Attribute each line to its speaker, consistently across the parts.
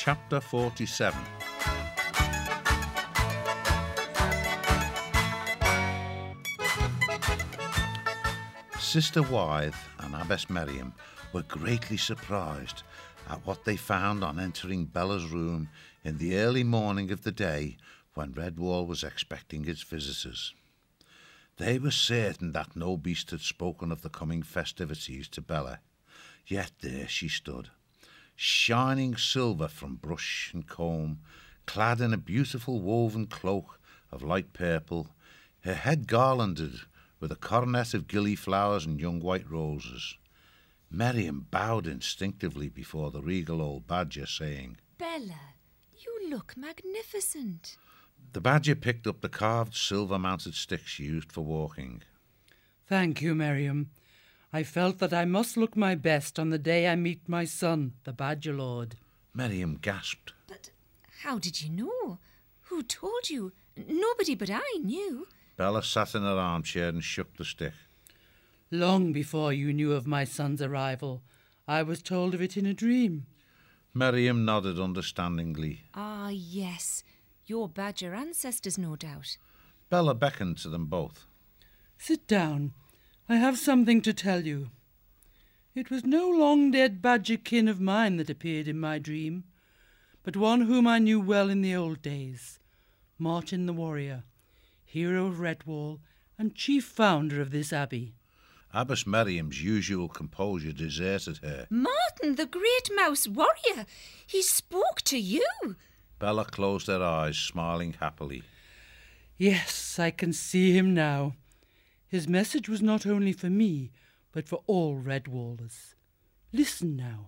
Speaker 1: Chapter 47. Sister Wythe and Abbess Miriam were greatly surprised at what they found on entering Bella's room in the early morning of the day when Redwall was expecting its visitors. They were certain that no beast had spoken of the coming festivities to Bella, yet there she stood, shining silver from brush and comb, clad in a beautiful woven cloak of light purple, her head garlanded with a coronet of gillyflowers and young white roses. Miriam bowed instinctively before the regal old badger, saying,
Speaker 2: "Bella, you look magnificent."
Speaker 1: The badger picked up the carved silver-mounted stick she used for walking.
Speaker 3: "Thank you, Miriam. I felt that I must look my best on the day I meet my son, the Badger Lord."
Speaker 1: Miriam gasped.
Speaker 2: "But how did you know? Who told you? Nobody but I knew."
Speaker 1: Bella sat in her armchair and shook the stick.
Speaker 3: "Long before you knew of my son's arrival, I was told of it in a dream."
Speaker 1: Miriam nodded understandingly.
Speaker 2: "Ah, yes. Your badger ancestors, no doubt."
Speaker 1: Bella beckoned to them both.
Speaker 3: "Sit down. I have something to tell you. It was no long-dead badger kin of mine that appeared in my dream, but one whom I knew well in the old days, Martin the warrior, hero of Redwall and chief founder of this abbey."
Speaker 1: Abbess Miriam's usual composure deserted her.
Speaker 2: "Martin, the great mouse warrior! He spoke to you!"
Speaker 1: Bella closed her eyes, smiling happily.
Speaker 3: "Yes, I can see him now. His message was not only for me, but for all Redwallers. Listen now.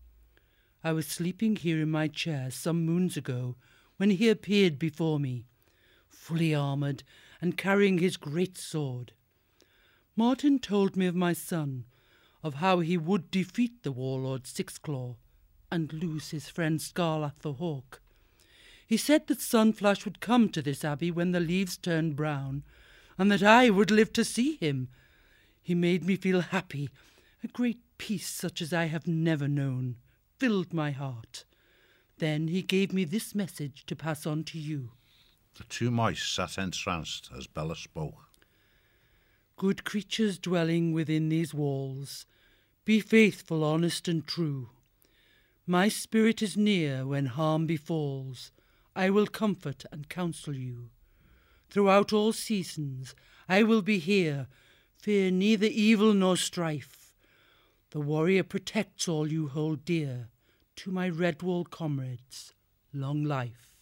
Speaker 3: I was sleeping here in my chair some moons ago when he appeared before me, fully armoured and carrying his great sword. Martin told me of my son, of how he would defeat the warlord Sixclaw and lose his friend Scarlath the Hawk. He said that Sunflash would come to this abbey when the leaves turned brown, and that I would live to see him. He made me feel happy. A great peace such as I have never known filled my heart. Then he gave me this message to pass on to you."
Speaker 1: The two mice sat entranced as Bella spoke.
Speaker 3: "Good creatures dwelling within these walls, be faithful, honest and true. My spirit is near when harm befalls. I will comfort and counsel you. Throughout all seasons I will be here, fear neither evil nor strife. The warrior protects all you hold dear. To my Redwall comrades, long life."